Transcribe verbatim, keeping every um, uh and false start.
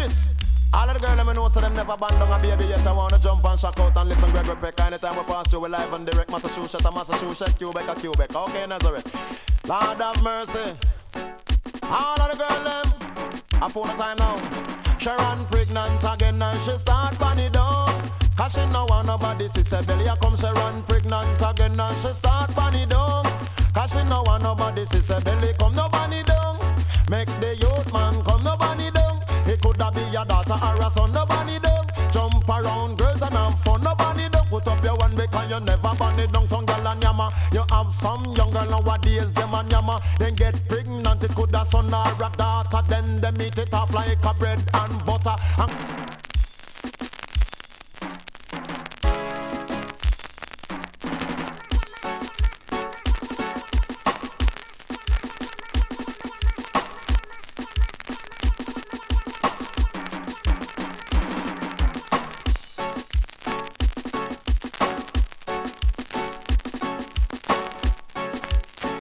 this. All of the girls let me know so them never band down a baby yet. I wanna jump and shock out and listen Gregory Peck. Anytime we pass through, we live and direct Massachusetts, Massachusetts, Quebec, a Quebec. Okay, Nazareth. Lord have mercy. All of the girls them, I phone the time now. Sharon pregnant again and she start funny down. Cause she no want nobody, she say belly a come. Sharon pregnant again and she start funny down. Cause she no want nobody, she say belly come nobody down. Make the youth man come nobody down. It could have be your daughter or a son, nobody down. Jump around girls and have fun, nobody down. Put up your one because you never burn it down. Some girl and yama. You have some young girl nowadays, them and yama. Then get pregnant, it could have son or a daughter. Then they meet it off like a bread and butter. And